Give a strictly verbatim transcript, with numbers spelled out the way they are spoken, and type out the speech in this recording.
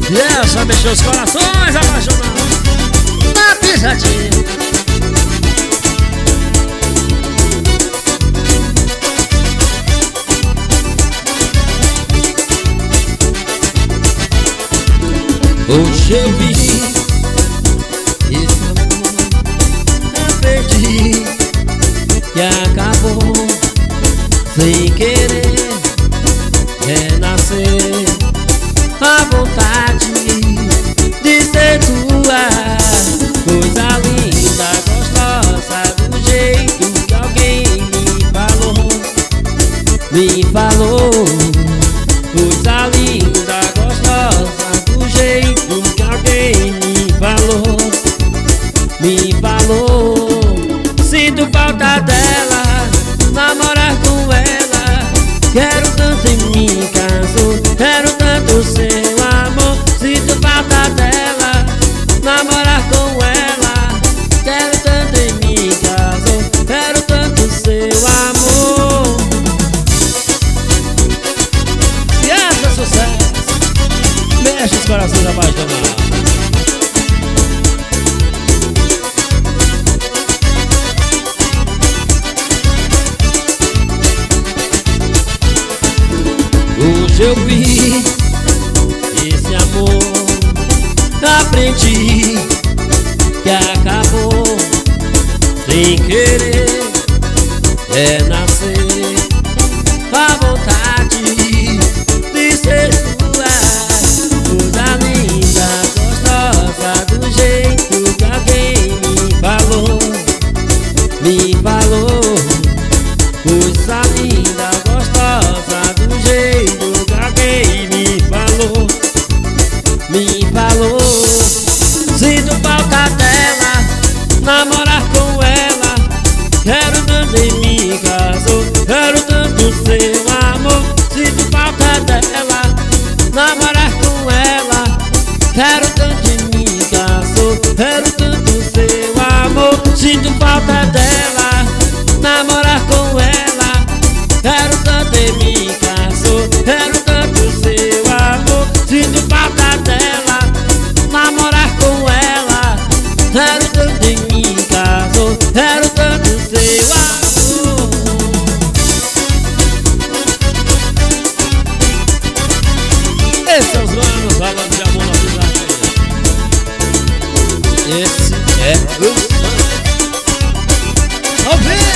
E essa mexeu os corações apaixonados na pisadinha. Hoje eu vi esse amor, eu perdi, que acabou sem querer renascer. A vontade de ser tua, coisa linda, gostosa, do jeito que alguém me falou, me falou. Coisa linda, gostosa, do jeito que alguém me falou, me falou. Sinto falta dela, namorar com ela. Quero tanto em mim, caso, quero tanto seu amor. Sinto falta dela, namorar com ela. Quero tanto em mim, caso, quero tanto seu amor. E essa é sucesso, mexe os corações apaixonados. Hoje eu vi esse amor, aprendi que acabou sem querer renascer. A vontade de ser tua, coisa linda, gostosa, do jeito que alguém me falou, me falou. Coisa linda, gostosa, do jeito que alguém me falou, me falou. Sinto falta dela, namorar com ela. Quero tanto em mim, caso, quero tanto seu amor. Sinto falta dela, namorar com ela. Quero tanto em mim, caso, quero tanto seu amor. Sinto falta dela, namorar com ela. Quero tanto em mim, caso, quero tanto seu amor. Sinto falta dela, namorar com ela. Quero tanto em mim, caso, quero tanto seu amor. Esses são os anos falando de amor na cidade. Esse é o som.